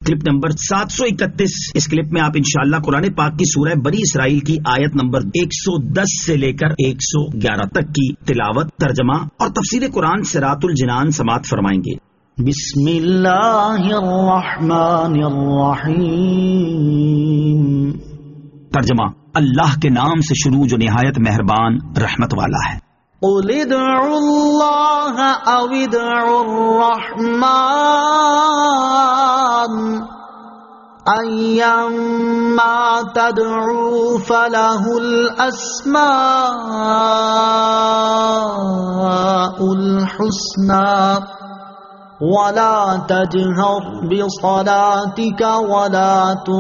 Clip number 731۔ اس clip میں آپ انشاءاللہ قرآن پاک کی سورہ بنی اسرائیل کی آیت نمبر 110 سے لے کر 111 تک کی تلاوت، ترجمہ اور تفسیر قرآن صراط الجنان سماعت فرمائیں گے۔ بسم اللہ الرحمن الرحیم۔ ترجمہ، اللہ کے نام سے شروع جو نہایت مہربان رحمت والا ہے۔ قل ادعوا اللہ او ادعوا الرحمن ایما تدعوا فلہ الاسماء الحسنى ولا تجهر بصلاتك ولا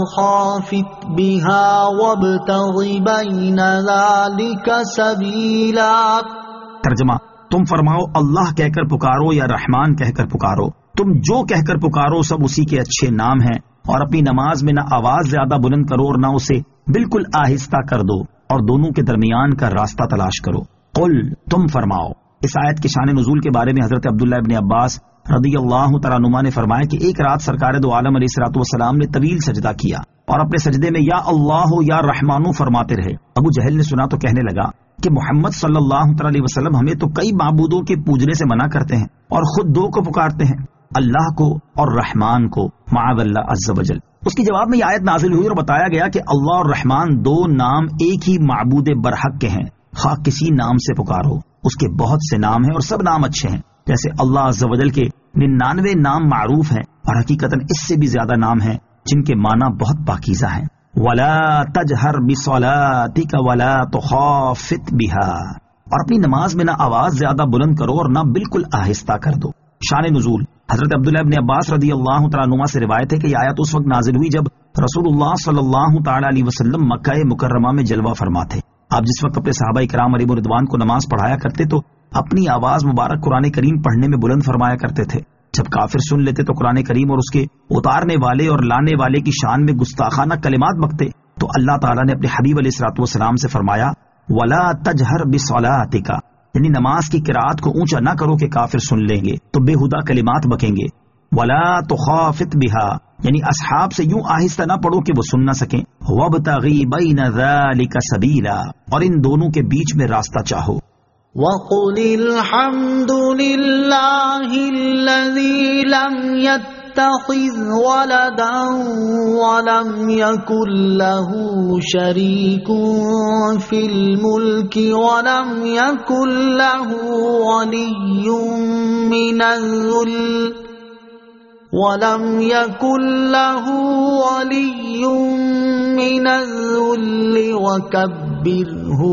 تخافت بها وابتغ بين ذلك سبيلا۔ ترجمہ، تم فرماؤ اللہ کہہ کر پکارو یا رحمان کہہ کر پکارو، تم جو کہہ کر پکارو سب اسی کے اچھے نام ہیں، اور اپنی نماز میں نہ آواز زیادہ بلند کرو اور نہ اسے بالکل آہستہ کر دو، اور دونوں کے درمیان کا راستہ تلاش کرو۔ قل، تم فرماؤ۔ اس آیت کے شان نزول کے بارے میں حضرت عبداللہ ابن عباس رضی اللہ تعالیٰ عنہما نے فرمایا کہ ایک رات سرکار دو عالم علیہ الصلوۃ والسلام نے طویل سجدہ کیا اور اپنے سجدے میں یا اللہ یا رحمانو فرماتے رہے۔ ابو جہل نے سنا تو کہنے لگا کہ محمد صلی اللہ تعالیٰ علیہ وسلم ہمیں تو کئی معبودوں کے پوجنے سے منع کرتے ہیں اور خود دو کو پکارتے ہیں، اللہ کو اور رحمان کو، معاذ اللہ عز وجل۔ اس کی جواب میں یہ آیت نازل ہوئی اور بتایا گیا کہ اللہ اور رحمان دو نام ایک ہی معبود برحق کے ہیں، خواہ کسی نام سے پکارو، اس کے بہت سے نام ہیں اور سب نام اچھے ہیں، جیسے اللہ عز وجل کے 99 نام معروف ہیں اور حقیقتاً اس سے بھی زیادہ نام ہیں جن کے معنی بہت پاکیزہ ہیں۔ وَلَا تَجْهَرْ بِصَلَاتِكَ وَلَا تُخَافِتْ بِهَا، اور اپنی نماز میں نہ آواز زیادہ بلند کرو اور نہ بالکل آہستہ کر دو۔ شان نزول، حضرت عبداللہ ابن عباس رضی اللہ تعالیٰ عنہما سے روایت ہے کہ یہ آیت اس وقت نازل ہوئی جب رسول اللہ صلی اللہ تعالیٰ علیہ وسلم مکہ مکرمہ میں جلوہ فرما تھے۔ آپ جس وقت اپنے صحابہ کرام علیہ رضوان کو نماز پڑھایا کرتے تو اپنی آواز مبارک قرآن کریم پڑھنے میں بلند فرمایا کرتے تھے۔ جب کافر سن لیتے تو قرآن کریم اور اس کے اتارنے والے اور لانے والے کی شان میں گستاخانہ کلمات بکتے تو اللہ تعالیٰ نے اپنے حبیب علیہ الصلوۃ والسلام سے فرمایا وَلَا تَجْهَرْ بِصَلَاتِكَ، یعنی نماز کی قرات کو اونچا نہ کرو کہ کافر سن لیں گے تو بے ہدہ کلمات بکیں گے۔ وَلَا تُخَافِتْ بِهَا، یعنی اصحاب سے یوں آہستہ نہ پڑھو کہ وہ سن نہ سکیں۔ وَابْتَغِ بَيْنَ ذَلِكَ سَبِيلًا، اور ان دونوں کے بیچ میں راستہ چاہو۔ وَقُلِ الْحَمْدُ لِلَّهِ الَّذِي لَمْ يَتَّخِذْ وَلَدًا وَلَمْ يَكُنْ لَهُ شَرِيكٌ فِي الْمُلْكِ وَلَمْ يَكُنْ لَهُ وَلِيٌّ مِّنَ الذُّلِّ وَكَبِّرْهُ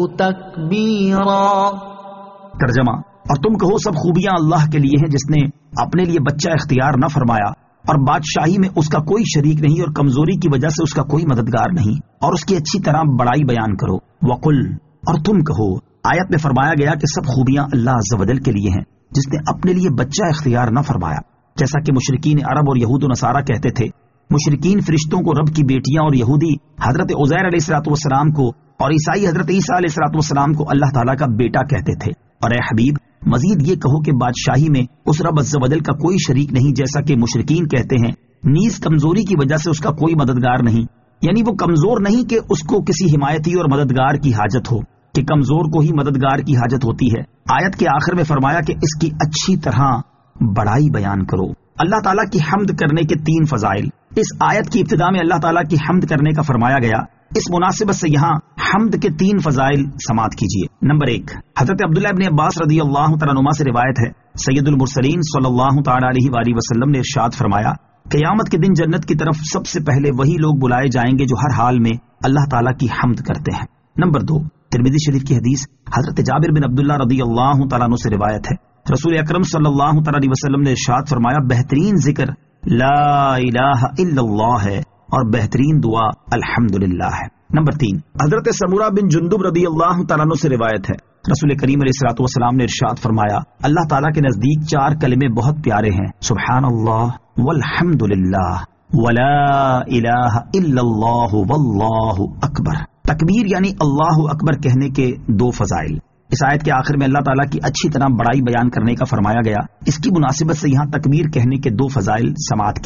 تَكْبِيرًا۔ ترجمہ، اور تم کہو سب خوبیاں اللہ کے لیے ہیں جس نے اپنے لیے بچہ اختیار نہ فرمایا اور بادشاہی میں اس کا کوئی شریک نہیں اور کمزوری کی وجہ سے اس کا کوئی مددگار نہیں، اور اس کی اچھی طرح بڑائی بیان کرو۔ وقل، اور تم کہو، آیت میں فرمایا گیا کہ سب خوبیاں اللہ عز و جل کے لیے ہیں جس نے اپنے لیے بچہ اختیار نہ فرمایا، جیسا کہ مشرکین عرب اور یہود و نصارہ کہتے تھے۔ مشرکین فرشتوں کو رب کی بیٹیاں اور یہودی حضرت عزیر علیہ الصلوۃ والسلام کو اور عیسائی حضرت عیسیٰ علیہ الصلوۃ والسلام کو اللہ تعالیٰ کا بیٹا کہتے تھے۔ اور اے حبیب، مزید یہ کہو کہ بادشاہی میں اس رب عز و جل کا کوئی شریک نہیں جیسا کہ مشرکین کہتے ہیں، نیز کمزوری کی وجہ سے اس کا کوئی مددگار نہیں، یعنی وہ کمزور نہیں کہ اس کو کسی حمایتی اور مددگار کی حاجت ہو، کہ کمزور کو ہی مددگار کی حاجت ہوتی ہے۔ آیت کے آخر میں فرمایا کہ اس کی اچھی طرح بڑائی بیان کرو۔ اللہ تعالیٰ کی حمد کرنے کے 3 فضائل اس آیت کی ابتدا میں اللہ تعالیٰ کی حمد کرنے کا فرمایا گیا۔ اس مناسبت سے یہاں حمد کے 3 فضائل سماعت کیجیے۔ نمبر 1، حضرت عبداللہ ابن عباس رضی اللہ تعالیٰ عنہما سے روایت ہے، سید المرسلین صلی اللہ تعالیٰ علیہ وآلہ وسلم نے ارشاد فرمایا، قیامت کے دن جنت کی طرف سب سے پہلے وہی لوگ بلائے جائیں گے جو ہر حال میں اللہ تعالیٰ کی حمد کرتے ہیں۔ نمبر 2، ترمذی شریف کی حدیث حضرت جابر بن عبداللہ رضی اللہ تعالیٰ عنہ سے روایت ہے، رسول اکرم صلی اللہ تعالیٰ علیہ وسلم نے ارشاد فرمایا، بہترین ذکر لا الہ الا اللہ ہے اور بہترین دعا الحمدللہ ہے۔ نمبر 3، حضرت سمورہ بن جندب رضی اللہ تعالیٰ عنہ سے روایت ہے، رسول کریم علیہ الصلوۃ والسلام نے ارشاد فرمایا، اللہ تعالیٰ کے نزدیک 4 کلمے بہت پیارے ہیں، سبحان اللہ والحمدللہ ولا الہ الا اللہ واللہ اکبر۔ تکبیر یعنی اللہ اکبر کہنے کے 2 فضائل اس آیت کے آخر میں اللہ تعالیٰ کی اچھی طرح بڑائی بیان کرنے کا فرمایا گیا۔ اس کی مناسبت سے یہاں تکبیر کہنے کے 2 فضائل سماعت کیجیے۔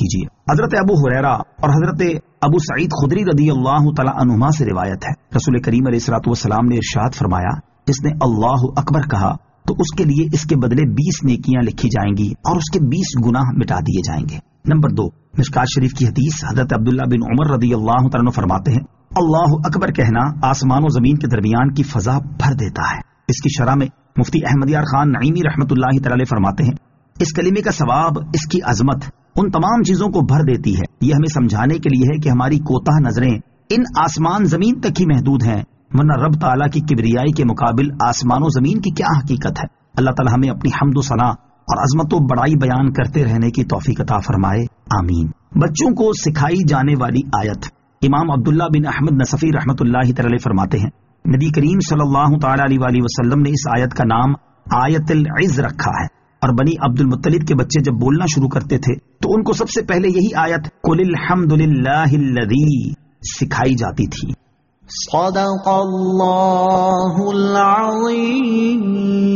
حضرت ابو ہریرہ اور حضرت ابو سعید خدری رضی اللہ تعالی عنہما سے روایت ہے، رسول کریم علیہ الصلوۃ والسلام نے ارشاد فرمایا، جس نے اللہ اکبر کہا تو اس کے لیے اس کے بدلے 20 نیکیاں لکھی جائیں گی اور اس کے 20 گناہ مٹا دیے جائیں گے۔ نمبر 2، مشکات شریف کی حدیث، حضرت عبداللہ بن عمر رضی اللہ تعالیٰ عنہ فرماتے ہیں، اللہ اکبر کہنا آسمان و زمین کے درمیان کی فضا بھر دیتا ہے۔ اس کی شرح میں مفتی احمد یار خان نعیمی رحمۃ اللہ تعالی فرماتے ہیں، اس کلمے کا ثواب، اس کی عظمت ان تمام چیزوں کو بھر دیتی ہے۔ یہ ہمیں سمجھانے کے لیے ہے کہ ہماری کوتاہ نظریں ان آسمان زمین تک ہی محدود ہیں، ورنہ رب تعالیٰ کی کبریائی کے مقابل آسمان و زمین کی کیا حقیقت ہے۔ اللہ تعالیٰ ہمیں اپنی حمد و ثنا اور عظمت و بڑائی بیان کرتے رہنے کی توفیق عطا فرمائے، آمین۔ بچوں کو سکھائی جانے والی آیت، امام عبداللہ بن احمد نصفی رحمۃ اللہ تعالی فرماتے ہیں، نبی کریم صلی اللہ تعالی علیہ وآلہ وسلم نے اس آیت کا نام آیت العز رکھا ہے، اور بنی عبد المطلب کے بچے جب بولنا شروع کرتے تھے تو ان کو سب سے پہلے یہی آیت قل الحمد للہ الذی سکھائی جاتی تھی۔ صدق اللہ العظیم۔